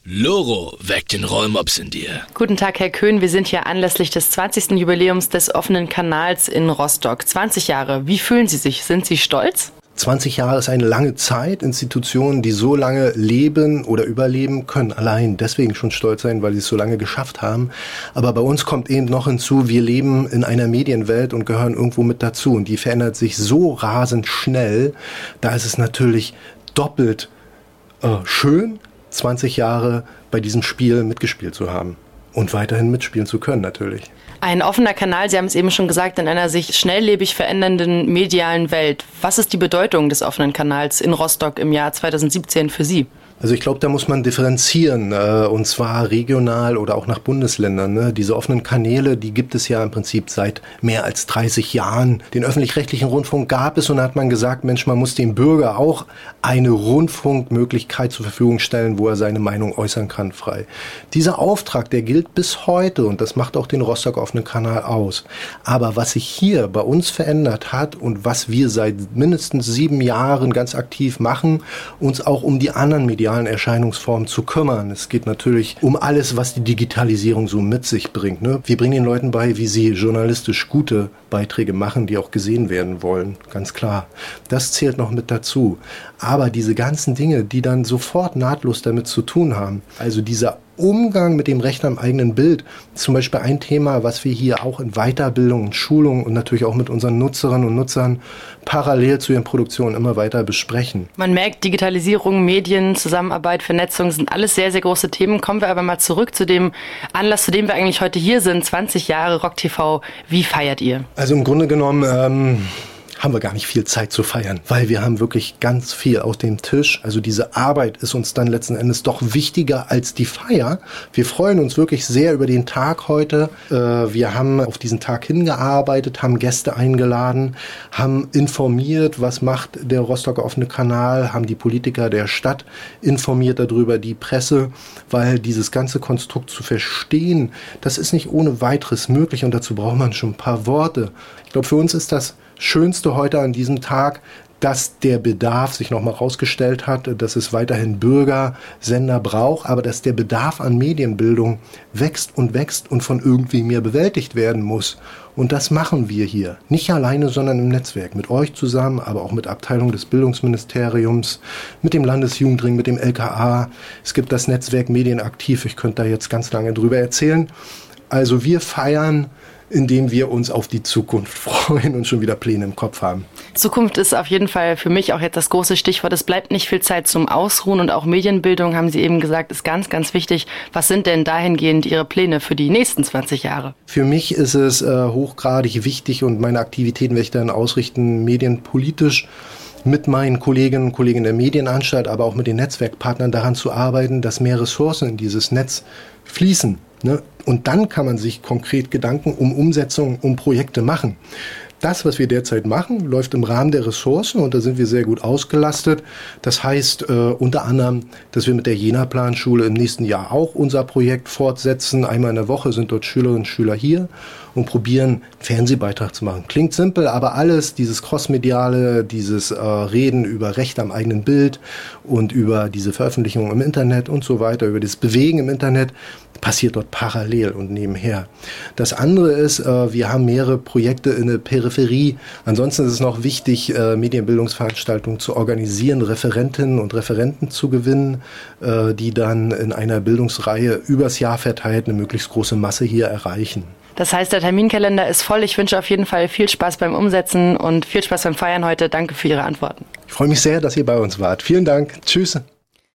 Loro weckt den Rollmops in dir. Guten Tag, Herr Köhn. Wir sind hier anlässlich des 20. Jubiläums des offenen Kanals in Rostock. 20 Jahre. Wie fühlen Sie sich? Sind Sie stolz? 20 Jahre ist eine lange Zeit. Institutionen, die so lange leben oder überleben, können allein deswegen schon stolz sein, weil sie es so lange geschafft haben. Aber bei uns kommt eben noch hinzu, wir leben in einer Medienwelt und gehören irgendwo mit dazu. Und die verändert sich so rasend schnell, da ist es natürlich doppelt schön, 20 Jahre bei diesem Spiel mitgespielt zu haben und weiterhin mitspielen zu können natürlich. Ein offener Kanal, Sie haben es eben schon gesagt, in einer sich schnelllebig verändernden medialen Welt. Was ist die Bedeutung des offenen Kanals in Rostock im Jahr 2017 für Sie? Also ich glaube, da muss man differenzieren, und zwar regional oder auch nach Bundesländern. Ne? Diese offenen Kanäle, die gibt es ja im Prinzip seit mehr als 30 Jahren. Den öffentlich-rechtlichen Rundfunk gab es und da hat man gesagt, Mensch, man muss dem Bürger auch eine Rundfunkmöglichkeit zur Verfügung stellen, wo er seine Meinung äußern kann, frei. Dieser Auftrag, der gilt bis heute und das macht auch den Rostock offenen Kanal aus. Aber was sich hier bei uns verändert hat und was wir seit mindestens 7 Jahren ganz aktiv machen, uns auch um die anderen medialen Erscheinungsformen zu kümmern. Es geht natürlich um alles, was die Digitalisierung so mit sich bringt. Ne? Wir bringen den Leuten bei, wie sie journalistisch gute Beiträge machen, die auch gesehen werden wollen. Ganz klar. Das zählt noch mit dazu. Aber diese ganzen Dinge, die dann sofort nahtlos damit zu tun haben, also dieser Umgang mit dem Recht am eigenen Bild, zum Beispiel ein Thema, was wir hier auch in Weiterbildung und Schulung und natürlich auch mit unseren Nutzerinnen und Nutzern parallel zu ihren Produktionen immer weiter besprechen. Man merkt, Digitalisierung, Medien, Zusammenarbeit, Vernetzung sind alles sehr, sehr große Themen. Kommen wir aber mal zurück zu dem Anlass, zu dem wir eigentlich heute hier sind, 20 Jahre Rock TV. Wie feiert ihr? Also im Grunde genommen haben wir gar nicht viel Zeit zu feiern, weil wir haben wirklich ganz viel auf dem Tisch. Also diese Arbeit ist uns dann letzten Endes doch wichtiger als die Feier. Wir freuen uns wirklich sehr über den Tag heute. Wir haben auf diesen Tag hingearbeitet, haben Gäste eingeladen, haben informiert, was macht der Rostocker offene Kanal, haben die Politiker der Stadt informiert darüber, die Presse, weil dieses ganze Konstrukt zu verstehen, das ist nicht ohne weiteres möglich und dazu braucht man schon ein paar Worte. Ich glaube, für uns ist das Schönste heute an diesem Tag, dass der Bedarf sich nochmal rausgestellt hat, dass es weiterhin Bürgersender braucht, aber dass der Bedarf an Medienbildung wächst und von irgendwie mehr bewältigt werden muss. Und das machen wir hier. Nicht alleine, sondern im Netzwerk. Mit euch zusammen, aber auch mit Abteilung des Bildungsministeriums, mit dem Landesjugendring, mit dem LKA. Es gibt das Netzwerk Medienaktiv. Ich könnte da jetzt ganz lange drüber erzählen. Also wir feiern, indem wir uns auf die Zukunft freuen und schon wieder Pläne im Kopf haben. Zukunft ist auf jeden Fall für mich auch jetzt das große Stichwort. Es bleibt nicht viel Zeit zum Ausruhen und auch Medienbildung, haben Sie eben gesagt, ist ganz, ganz wichtig. Was sind denn dahingehend Ihre Pläne für die nächsten 20 Jahre? Für mich ist es hochgradig wichtig und meine Aktivitäten werde ich dann ausrichten, medienpolitisch mit meinen Kolleginnen und Kollegen der Medienanstalt, aber auch mit den Netzwerkpartnern daran zu arbeiten, dass mehr Ressourcen in dieses Netz fließen. Ne? Und dann kann man sich konkret Gedanken um Umsetzung, um Projekte machen. Das, was wir derzeit machen, läuft im Rahmen der Ressourcen und da sind wir sehr gut ausgelastet. Das heißt unter anderem, dass wir mit der Jena-Planschule im nächsten Jahr auch unser Projekt fortsetzen. Einmal in der Woche sind dort Schülerinnen und Schüler hier und probieren, einen Fernsehbeitrag zu machen. Klingt simpel, aber alles, dieses Crossmediale, dieses Reden über Recht am eigenen Bild und über diese Veröffentlichung im Internet und so weiter, über das Bewegen im Internet, passiert dort parallel und nebenher. Das andere ist, wir haben mehrere Projekte in der Peripherie. Ansonsten ist es noch wichtig, Medienbildungsveranstaltungen zu organisieren, Referentinnen und Referenten zu gewinnen, die dann in einer Bildungsreihe übers Jahr verteilt eine möglichst große Masse hier erreichen. Das heißt, der Terminkalender ist voll. Ich wünsche auf jeden Fall viel Spaß beim Umsetzen und viel Spaß beim Feiern heute. Danke für Ihre Antworten. Ich freue mich sehr, dass ihr bei uns wart. Vielen Dank. Tschüss.